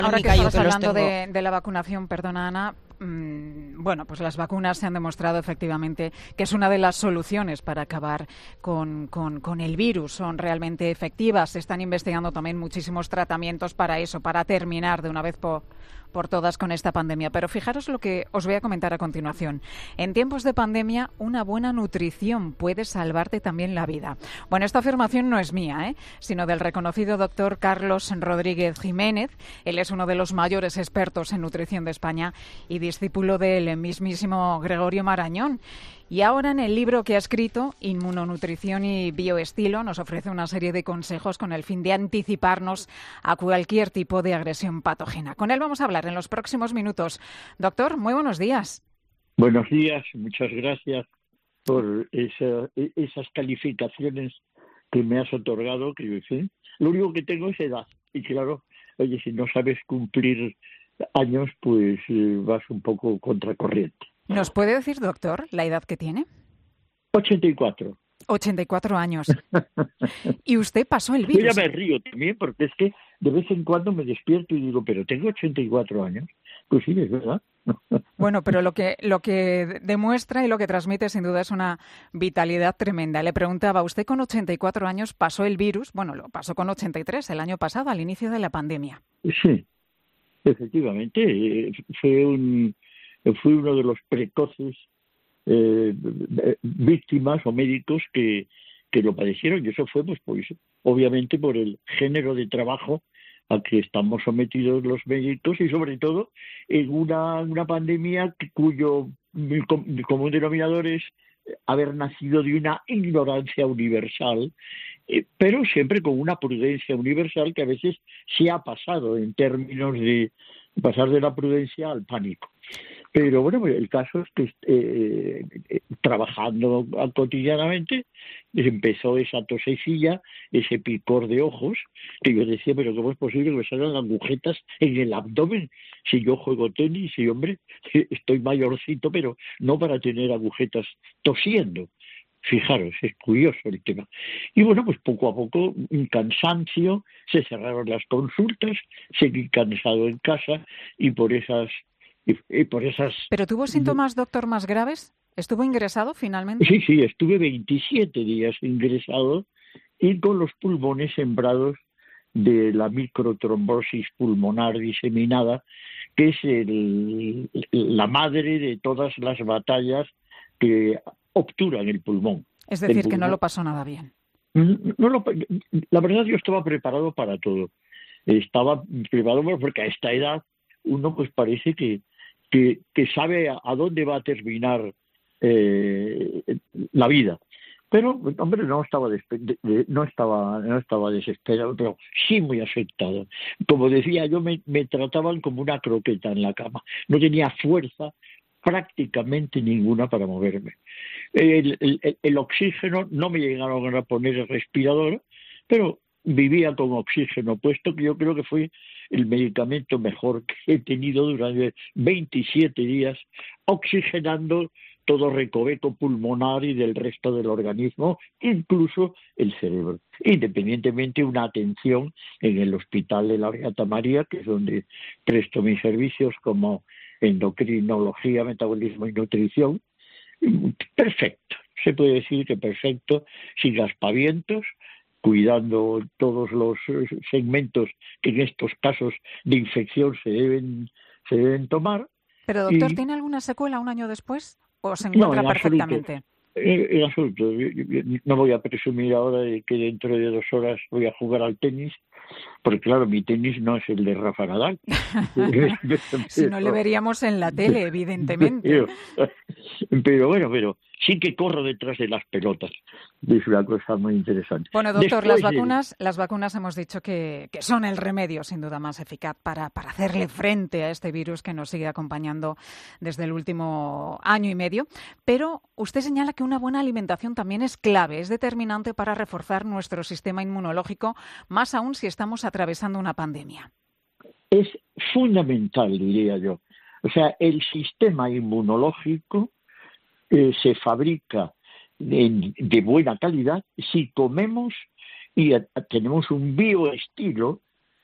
Ahora que estabas hablando de la vacunación, perdona Ana, bueno, pues las vacunas se han demostrado efectivamente que es una de las soluciones para acabar con el virus. Son realmente efectivas. Se están investigando también muchísimos tratamientos para eso, para terminar de una vez por todas con esta pandemia. Pero fijaros lo que os voy a comentar a continuación. En tiempos de pandemia, una buena nutrición puede salvarte también la vida. Bueno, esta afirmación no es mía, sino del reconocido doctor Carlos Rodríguez Jiménez. Él es uno de los mayores expertos en nutrición de España y discípulo del mismísimo Gregorio Marañón. Y ahora en el libro que ha escrito, Inmunonutrición y Bioestilo, nos ofrece una serie de consejos con el fin de anticiparnos a cualquier tipo de agresión patógena. Con él vamos a hablar en los próximos minutos. Doctor, muy buenos días. Buenos días, muchas gracias por esas calificaciones que me has otorgado, que yo sé. Lo único que tengo es edad. Y claro, oye, si no sabes cumplir años, pues vas un poco contracorriente. ¿Nos puede decir, doctor, la edad que tiene? 84. 84 años. ¿Y usted pasó el virus? Yo ya me río también, porque es que de vez en cuando me despierto y digo, pero tengo 84 años. Pues sí, es verdad. Bueno, pero lo que demuestra y lo que transmite sin duda es una vitalidad tremenda. Le preguntaba, ¿usted con 84 años pasó el virus? Bueno, lo pasó con 83 el año pasado, al inicio de la pandemia. Sí, efectivamente. Fui uno de los precoces víctimas o médicos que lo padecieron, y eso fue pues obviamente por el género de trabajo al que estamos sometidos los médicos, y sobre todo en una pandemia cuyo común denominador es haber nacido de una ignorancia universal, pero siempre con una prudencia universal que a veces se ha pasado en términos de pasar de la prudencia al pánico. Pero bueno, el caso es que trabajando cotidianamente empezó esa tosecilla, ese picor de ojos, que yo decía, pero ¿cómo es posible que me salgan agujetas en el abdomen si yo juego tenis? Y hombre, estoy mayorcito, pero no para tener agujetas tosiendo. Fijaros, es curioso el tema. Y bueno, pues poco a poco, un cansancio, se cerraron las consultas, seguí cansado en casa y por esas... ¿Pero tuvo síntomas, doctor, más graves? ¿Estuvo ingresado finalmente? Sí, estuve 27 días ingresado y con los pulmones sembrados de la microtrombosis pulmonar diseminada, que es la madre de todas las batallas que obturan el pulmón. Es decir, que no lo pasó nada bien. La verdad, yo estaba preparado para todo. Estaba preparado porque a esta edad uno pues parece que sabe a dónde va a terminar la vida. Pero, hombre, no estaba desesperado, pero sí muy afectado. Como decía yo, me trataban como una croqueta en la cama. No tenía fuerza prácticamente ninguna para moverme. El oxígeno, no me llegaron a poner el respirador, pero vivía con oxígeno puesto, que yo creo que fue el medicamento mejor que he tenido durante 27 días, oxigenando todo recoveco pulmonar y del resto del organismo, incluso el cerebro. Independientemente, una atención en el Hospital de la Beata María, que es donde presto mis servicios como endocrinología, metabolismo y nutrición. Perfecto, se puede decir que perfecto, sin aspavientos, cuidando todos los segmentos que en estos casos de infección se deben tomar. Pero, doctor, ¿tiene alguna secuela un año después o se encuentra perfectamente? En absoluto. No voy a presumir ahora de que dentro de 2 horas voy a jugar al tenis, porque claro, mi tenis no es el de Rafa Nadal. Si no, le veríamos en la tele, evidentemente. Pero bueno, sí que corro detrás de las pelotas. Es una cosa muy interesante. Bueno, doctor, las vacunas hemos dicho que son el remedio, sin duda, más eficaz para hacerle frente a este virus que nos sigue acompañando desde el último año y medio. Pero usted señala que una buena alimentación también es clave, es determinante para reforzar nuestro sistema inmunológico, más aún si estamos atravesando una pandemia. Es fundamental, diría yo. O sea, el sistema inmunológico se fabrica de buena calidad si comemos y tenemos un bioestilo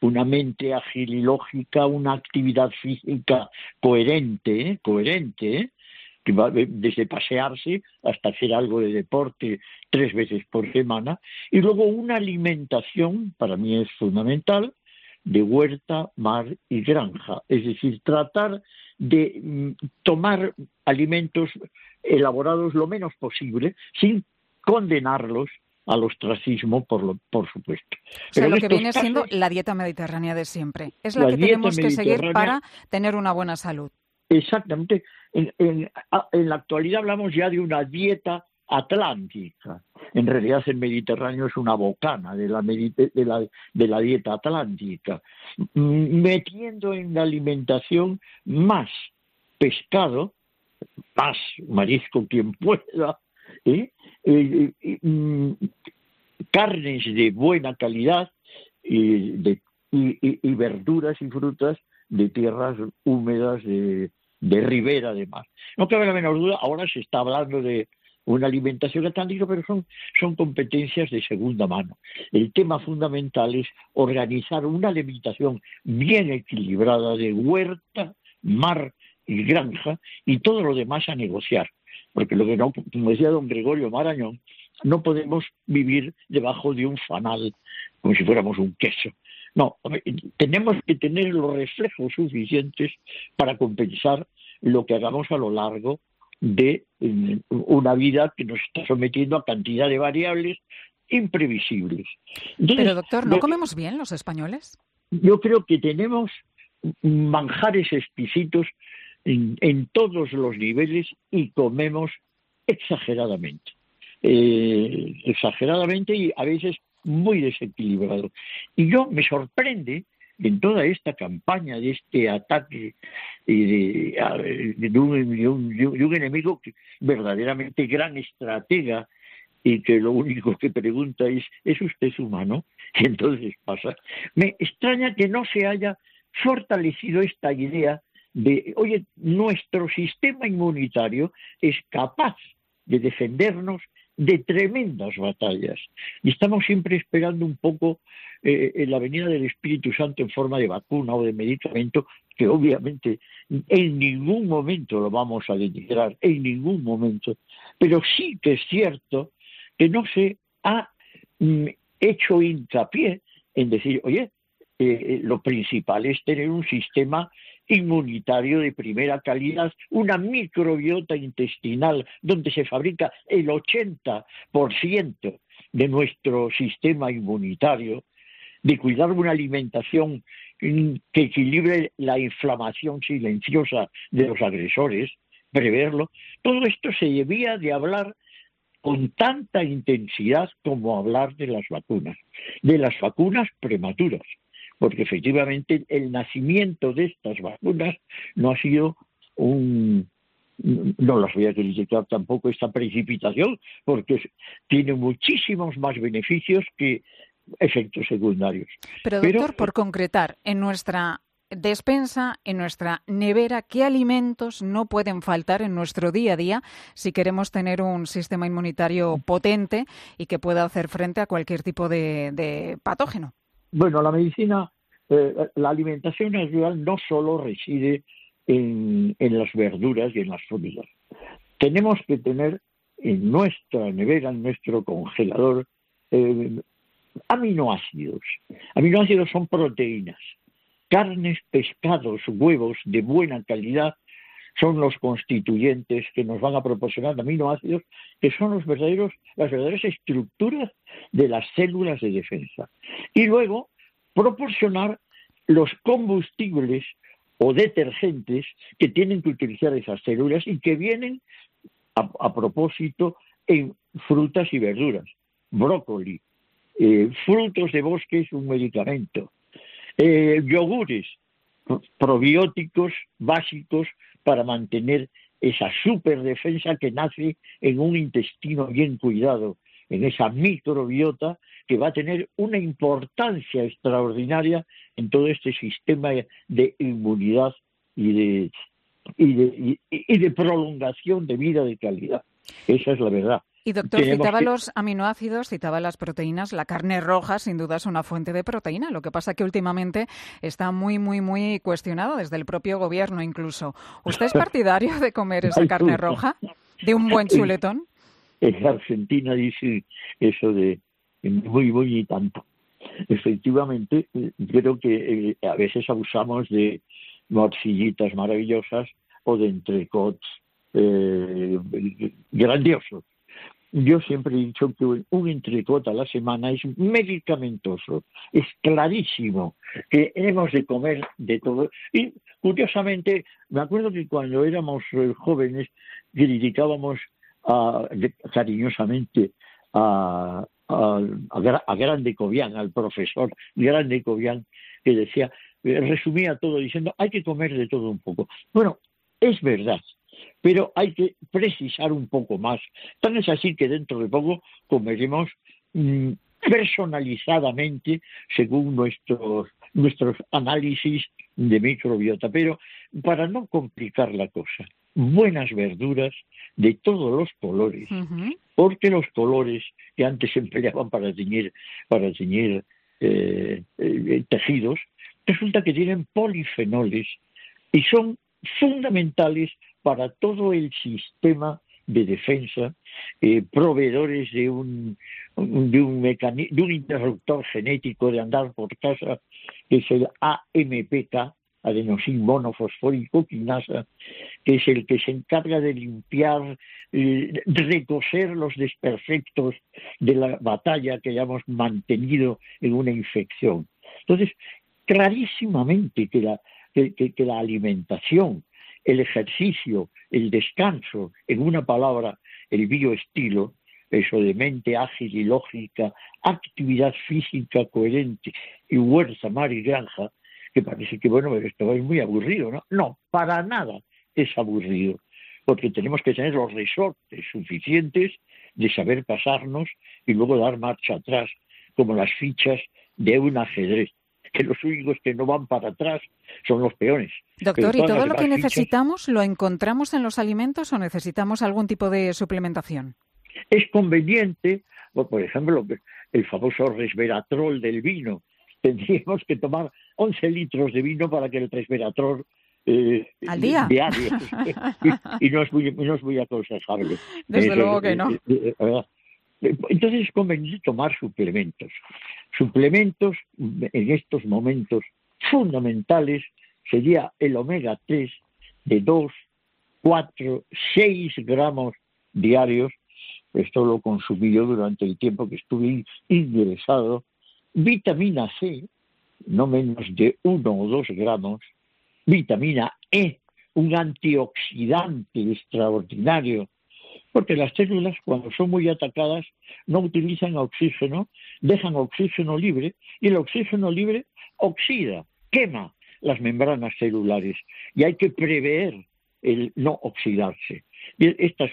una mente ágil y lógica, una actividad física coherente, que va desde pasearse hasta hacer algo de deporte 3 veces por semana, y luego una alimentación, para mí es fundamental, de huerta, mar y granja, es decir, tratar de tomar alimentos elaborados lo menos posible, sin condenarlos al ostracismo, por supuesto. O sea, Pero en lo que estos viene siendo casos, la dieta mediterránea de siempre. Es la la que dieta tenemos que seguir mediterránea, para tener una buena salud. exactamente, en la actualidad hablamos ya de una dieta atlántica. En realidad el Mediterráneo es una bocana de la dieta atlántica, metiendo en la alimentación más pescado, más marisco quien pueda, ¿eh? Carnes de buena calidad y verduras y frutas de tierras húmedas de ribera, además. No cabe la menor duda, ahora se está hablando de una alimentación atlántica, pero son competencias de segunda mano. El tema fundamental es organizar una alimentación bien equilibrada de huerta, mar y granja, y todo lo demás a negociar. Porque lo que no, como decía don Gregorio Marañón, no podemos vivir debajo de un fanal como si fuéramos un queso. No, tenemos que tener los reflejos suficientes para compensar lo que hagamos a lo largo de una vida que nos está sometiendo a cantidad de variables imprevisibles. Pero, Entonces, doctor, ¿no comemos bien los españoles? yo creo que tenemos manjares exquisitos en todos los niveles y comemos exageradamente. Exageradamente y a veces muy desequilibrado. Y yo me sorprende en toda esta campaña de este ataque de un enemigo que verdaderamente gran estratega y que lo único que pregunta ¿es usted humano? Y entonces pasa. Me extraña que no se haya fortalecido esta idea de, oye, nuestro sistema inmunitario es capaz de defendernos de tremendas batallas. Y estamos siempre esperando un poco en la venida del Espíritu Santo en forma de vacuna o de medicamento, que obviamente en ningún momento lo vamos a denigrar, en ningún momento. Pero sí que es cierto que no se ha hecho hincapié en decir, oye, lo principal es tener un sistema inmunitario de primera calidad, una microbiota intestinal donde se fabrica el 80% de nuestro sistema inmunitario, de cuidar una alimentación que equilibre la inflamación silenciosa de los agresores, preverlo. Todo esto se debía de hablar con tanta intensidad como hablar de las vacunas prematuras, porque efectivamente el nacimiento de estas vacunas no ha sido no las voy a criticar tampoco esta precipitación, porque tiene muchísimos más beneficios que efectos secundarios. Pero, doctor, por concretar, en nuestra despensa, en nuestra nevera, ¿qué alimentos no pueden faltar en nuestro día a día si queremos tener un sistema inmunitario potente y que pueda hacer frente a cualquier tipo de patógeno? Bueno, la medicina, la alimentación natural no solo reside en las verduras y en las frutas. Tenemos que tener en nuestra nevera, en nuestro congelador, aminoácidos. Aminoácidos son proteínas. Carnes, pescados, huevos de buena calidad son los constituyentes que nos van a proporcionar aminoácidos, que son las verdaderas estructuras de las células de defensa. Y luego proporcionar los combustibles o detergentes que tienen que utilizar esas células y que vienen a propósito en frutas y verduras. Brócoli, frutos de bosque es un medicamento. Yogures, probióticos básicos para mantener esa superdefensa que nace en un intestino bien cuidado, en esa microbiota que va a tener una importancia extraordinaria en todo este sistema de inmunidad y de prolongación de vida de calidad. Esa es la verdad. Y doctor, citaba los aminoácidos, citaba las proteínas. La carne roja, sin duda, es una fuente de proteína. Lo que pasa es que últimamente está muy, muy, muy cuestionado desde el propio gobierno incluso. ¿Usted es partidario de comer esa carne roja? ¿De un buen chuletón? En Argentina dice eso de muy, muy y tanto. Efectivamente, creo que a veces abusamos de morcillitas maravillosas o de entrecots grandiosos. Yo siempre he dicho que un entrecot a la semana es medicamentoso, es clarísimo que hemos de comer de todo. Y curiosamente, me acuerdo que cuando éramos jóvenes criticábamos cariñosamente a Grande Cobian, al profesor Grande Cobian, que decía, resumía todo diciendo, hay que comer de todo un poco. Bueno, es verdad, pero hay que precisar un poco más. Tan es así que dentro de poco comeremos personalizadamente según nuestros análisis de microbiota, pero para no complicar la cosa, buenas verduras de todos los colores, porque los colores que antes se empleaban para teñir tejidos, resulta que tienen polifenoles y son fundamentales para todo el sistema de defensa, proveedores de un interruptor genético de andar por casa, que es el AMPK, adenosin monofosfórico quinasa, que es el que se encarga de limpiar, recoser los desperfectos de la batalla que hayamos mantenido en una infección. Entonces, clarísimamente que la alimentación, el ejercicio, el descanso, en una palabra, el bioestilo, eso de mente ágil y lógica, actividad física coherente y huerta, mar y granja, que parece que, bueno, esto es muy aburrido, ¿no? No, para nada es aburrido, porque tenemos que tener los resortes suficientes de saber pasarnos y luego dar marcha atrás, como las fichas de un ajedrez, que los únicos que no van para atrás son los peones. Doctor, ¿y todo lo que necesitamos lo encontramos en los alimentos o necesitamos algún tipo de suplementación? Es conveniente, por ejemplo, el famoso resveratrol del vino. Tendríamos que tomar 11 litros de vino para que el resveratrol ¿al día? Diario. y no es muy aconsejable. Desde luego que no. Entonces es conveniente tomar suplementos. Suplementos en estos momentos fundamentales sería el omega 3 de 2, 4, 6 gramos diarios. Esto lo consumí yo durante el tiempo que estuve ingresado. Vitamina C, no menos de 1 o 2 gramos. Vitamina E, un antioxidante extraordinario, porque las células, cuando son muy atacadas, no utilizan oxígeno, dejan oxígeno libre, y el oxígeno libre oxida, quema las membranas celulares, y hay que prever el no oxidarse. Y estas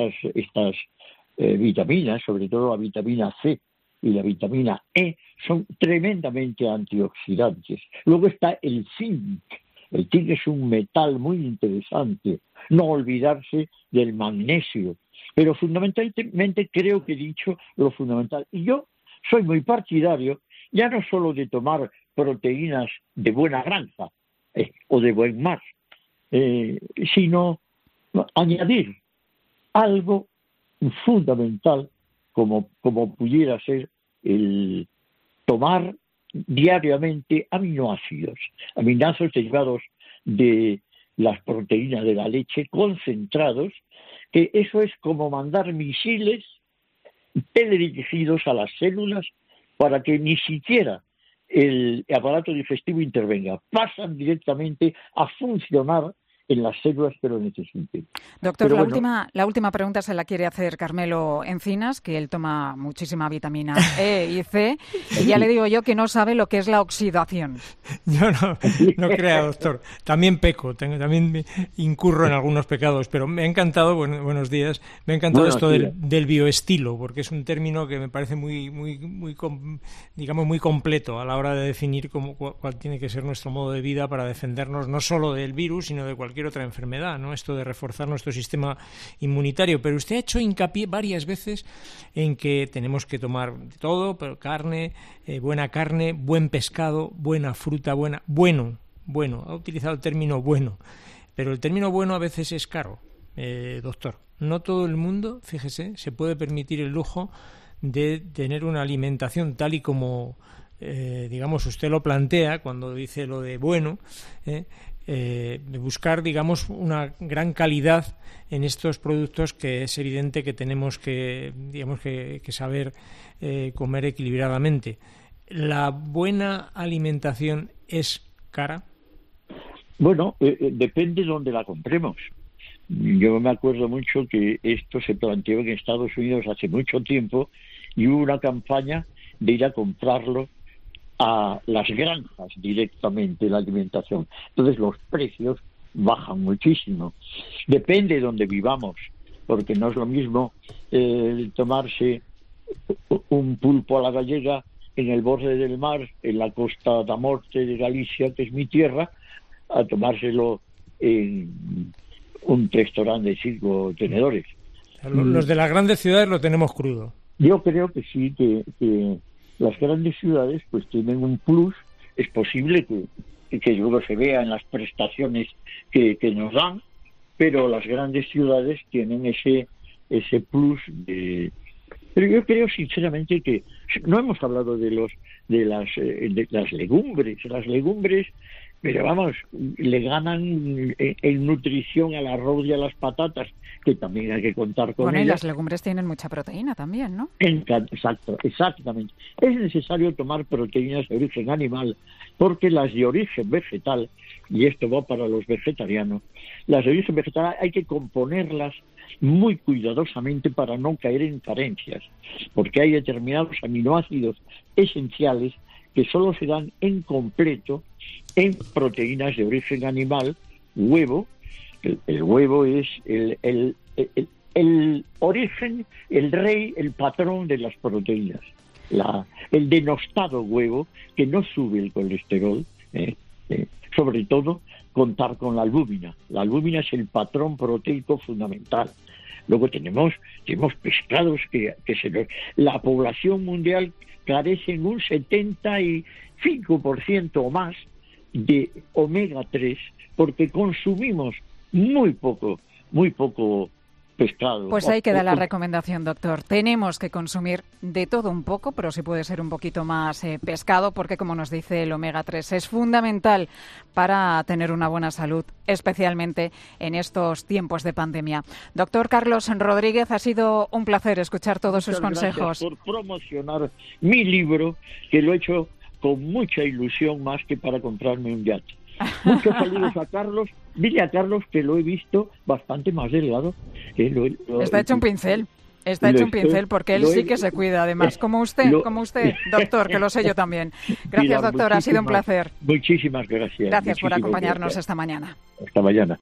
vitaminas, sobre todo la vitamina C y la vitamina E, son tremendamente antioxidantes. Luego está el zinc. El zinc es un metal muy interesante. No olvidarse del magnesio. Pero fundamentalmente creo que he dicho lo fundamental. Y yo soy muy partidario ya no solo de tomar proteínas de buena granja o de buen mar, sino añadir algo fundamental como pudiera ser el tomar diariamente aminoácidos derivados de las proteínas de la leche concentrados, que eso es como mandar misiles teledirigidos a las células para que ni siquiera el aparato digestivo intervenga, pasan directamente a funcionar en las células que lo necesiten. Doctor, la última pregunta se la quiere hacer Carmelo Encinas, que él toma muchísima vitamina E y C, y ya le digo yo que no sabe lo que es la oxidación. Yo no crea, doctor. También peco, también me incurro en algunos pecados, pero me ha encantado, buenos días, me ha encantado esto del bioestilo, porque es un término que me parece muy completo a la hora de definir cuál tiene que ser nuestro modo de vida para defendernos no solo del virus, sino de cualquier cualquier otra enfermedad, ¿no? Esto de reforzar nuestro sistema inmunitario. Pero usted ha hecho hincapié varias veces en que tenemos que tomar todo, pero buena carne, buen pescado, buena fruta, bueno, ha utilizado el término bueno, pero el término bueno a veces es caro, doctor. No todo el mundo, fíjese, se puede permitir el lujo de tener una alimentación tal y como, digamos, usted lo plantea cuando dice lo de bueno, de buscar, digamos, una gran calidad en estos productos que es evidente que tenemos que, digamos, que saber comer equilibradamente. ¿La buena alimentación es cara? Bueno, depende de dónde la compremos. Yo me acuerdo mucho que esto se planteó en Estados Unidos hace mucho tiempo y hubo una campaña de ir a comprarlo a las granjas directamente, la alimentación. Entonces los precios bajan muchísimo. Depende de donde vivamos, porque no es lo mismo tomarse un pulpo a la gallega en el borde del mar, en la Costa da Morte de Galicia, que es mi tierra, a tomárselo en un restaurante de 5 tenedores. Los de las grandes ciudades lo tenemos crudo. Yo creo que sí, que las grandes ciudades pues tienen un plus. Es posible que luego se vea en las prestaciones que nos dan, pero las grandes ciudades tienen ese plus de... Pero yo creo sinceramente que no hemos hablado de las legumbres. Las legumbres, pero vamos, le ganan en nutrición al arroz y a las patatas, que también hay que contar con ellas. Bueno, y las legumbres tienen mucha proteína también, ¿no? Exacto, exactamente. Es necesario tomar proteínas de origen animal, porque las de origen vegetal, y esto va para los vegetarianos, las de origen vegetal hay que componerlas muy cuidadosamente para no caer en carencias, porque hay determinados aminoácidos esenciales que solo se dan en completo en proteínas de origen animal. Huevo, el huevo es el origen, el rey, el patrón de las proteínas. El denostado huevo, que no sube el colesterol, sobre todo contar con la albúmina. La albúmina es el patrón proteico fundamental. Luego tenemos pescados la población mundial carece en un 75% o más de omega 3 porque consumimos muy poco pescado. Pues ahí queda la recomendación, doctor. Tenemos que consumir de todo un poco, pero sí puede ser un poquito más pescado, porque como nos dice el omega 3 es fundamental para tener una buena salud, especialmente en estos tiempos de pandemia. Doctor Carlos Rodríguez, ha sido un placer escuchar todos sus consejos. Gracias por promocionar mi libro, que lo he hecho con mucha ilusión más que para comprarme un yate. Muchos saludos a Carlos. Dile a Carlos que lo he visto bastante más delgado. Está hecho un pincel. Está hecho un pincel porque él sí que se cuida, además, como usted, doctor, que lo sé yo también. Gracias, doctor, ha sido un placer. Muchísimas gracias. Gracias por acompañarnos esta mañana. Hasta mañana.